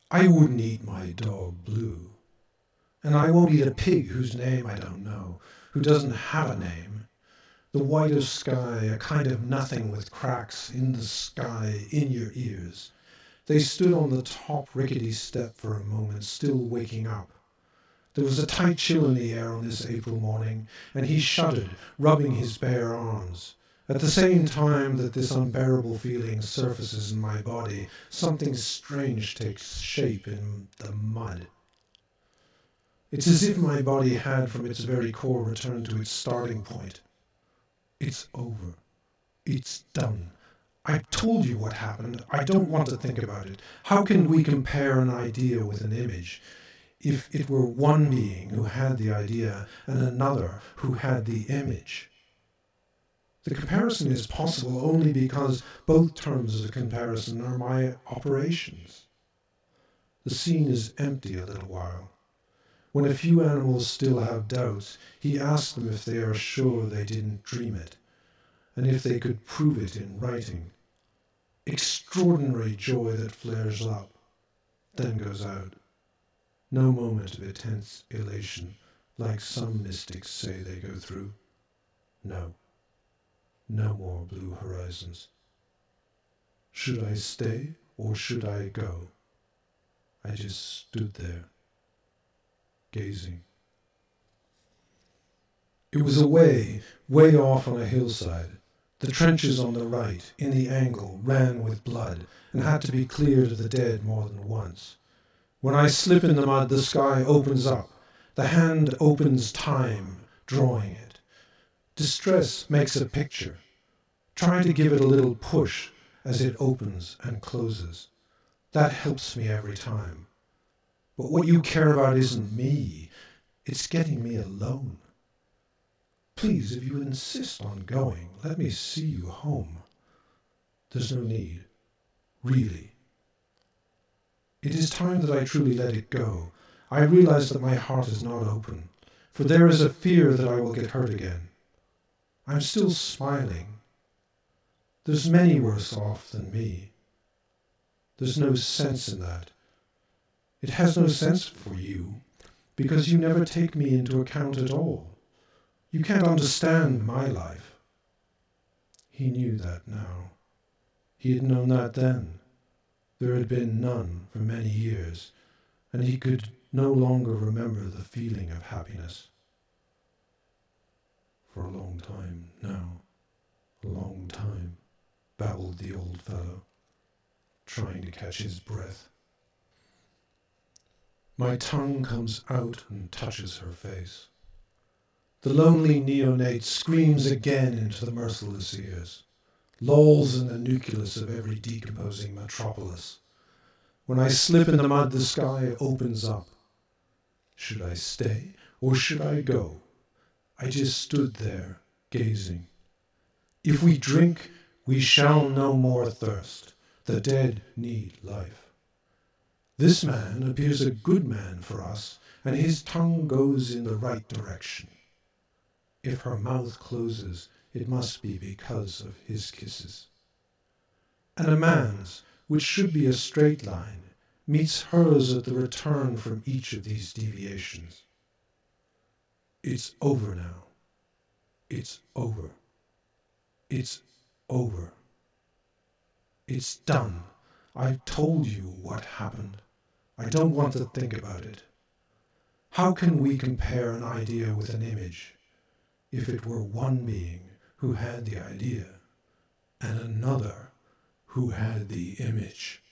I wouldn't eat my dog Blue. And I won't eat a pig whose name I don't know, who doesn't have a name. The white of sky, a kind of nothing with cracks in the sky, in your ears. They stood on the top rickety step for a moment, still waking up. There was a tight chill in the air on this April morning, and he shuddered, rubbing his bare arms. At the same time that this unbearable feeling surfaces in my body, something strange takes shape in the mud. It's as if my body had from its very core returned to its starting point. It's over. It's done. I've told you what happened. I don't want to think about it. How can we compare an idea with an image? If it were one being who had the idea and another who had the image. The comparison is possible only because both terms of comparison are my operations. The scene is empty a little while. When a few animals still have doubts, he asks them if they are sure they didn't dream it, and if they could prove it in writing. Extraordinary joy that flares up, then goes out. No moment of intense elation, like some mystics say they go through. No. No more blue horizons. Should I stay or should I go? I just stood there, gazing. It was way off on a hillside. The trenches on the right, in the angle, ran with blood and had to be cleared of the dead more than once. When I slip in the mud, the sky opens up. The hand opens time, drawing it. Distress makes a picture. Try to give it a little push as it opens and closes. That helps me every time. But what you care about isn't me. It's getting me alone. Please, if you insist on going, let me see you home. There's no need. Really. It is time that I truly let it go. I realize that my heart is not open, for there is a fear that I will get hurt again. I'm still smiling. There's many worse off than me. There's no sense in that. It has no sense for you, because you never take me into account at all. You can't understand my life. He knew that now. He had known that then. There had been none for many years, and he could no longer remember the feeling of happiness. For a long time now, a long time, babbled the old fellow, trying to catch his breath. My tongue comes out and touches her face. The lonely neonate screams again into the merciless ears, lolls in the nucleus of every decomposing metropolis. When I slip in the mud, the sky opens up. Should I stay or should I go? I just stood there, gazing. If we drink, we shall no more thirst. The dead need life. This man appears a good man for us, and his tongue goes in the right direction. If her mouth closes, it must be because of his kisses. And a man's, which should be a straight line, meets hers at the return from each of these deviations. It's over now. It's over. It's over. It's done. I've told you what happened. I don't want to think about it. How can we compare an idea with an image if it were one being who had the idea and another who had the image?